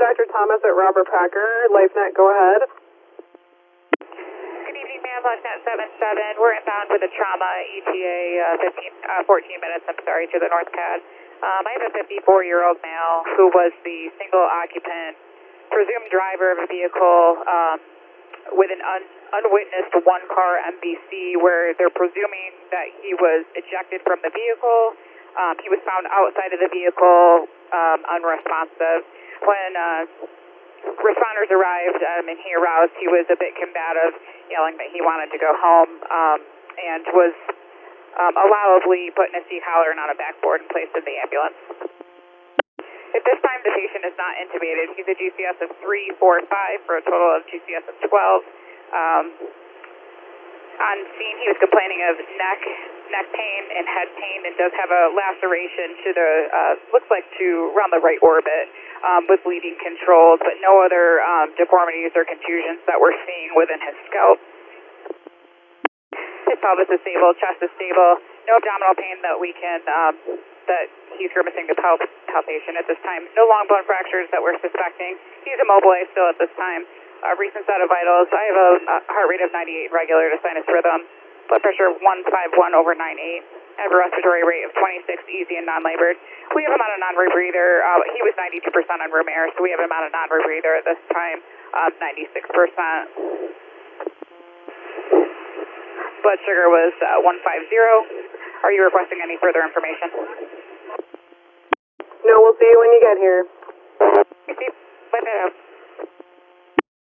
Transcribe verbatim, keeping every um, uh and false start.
Doctor Thomas at Robert Packer. LifeNet, go ahead. Good evening, ma'am. LifeNet seven seven. We're inbound with a trauma E T A uh, fifteen, uh, fourteen minutes, I'm sorry, to the North Pad. Um, I have a fifty-four-year-old male who was the single occupant, presumed driver of a vehicle um, with an un unwitnessed one-car M B C where they're presuming that he was ejected from the vehicle. Um, he was found outside of the vehicle, um, unresponsive. When uh, responders arrived um, and he aroused, he was a bit combative, yelling that he wanted to go home, um, and was um, allowably put in a seat collar and on a backboard and placed in the ambulance. At this time, the patient is not intubated. He's a G C S of three, four, five for a total of G C S of twelve. Um, on scene, he was complaining of neck, neck pain and head pain, and does have a laceration to the, uh, looks like to around the right orbit, um, with bleeding controlled, but no other um, deformities or contusions that we're seeing within his scalp. His pelvis is stable, chest is stable, no abdominal pain that we can, um, that he's grimacing to palp palpation at this time. No long bone fractures that we're suspecting. He's immobilized still at this time. Uh, recent set of vitals. I have a, a heart rate of ninety-eight regular to sinus rhythm. Blood pressure one fifty-one over ninety-eight. I have a respiratory rate of twenty-six, easy and non-labored. We have him on a non-rebreather. Uh, he was ninety-two percent on room air, so we have him on a non-rebreather at this time, um, ninety-six percent. Blood sugar was uh, one fifty. Are you requesting any further information? No, we'll see you when you get here. See you. Bye-bye.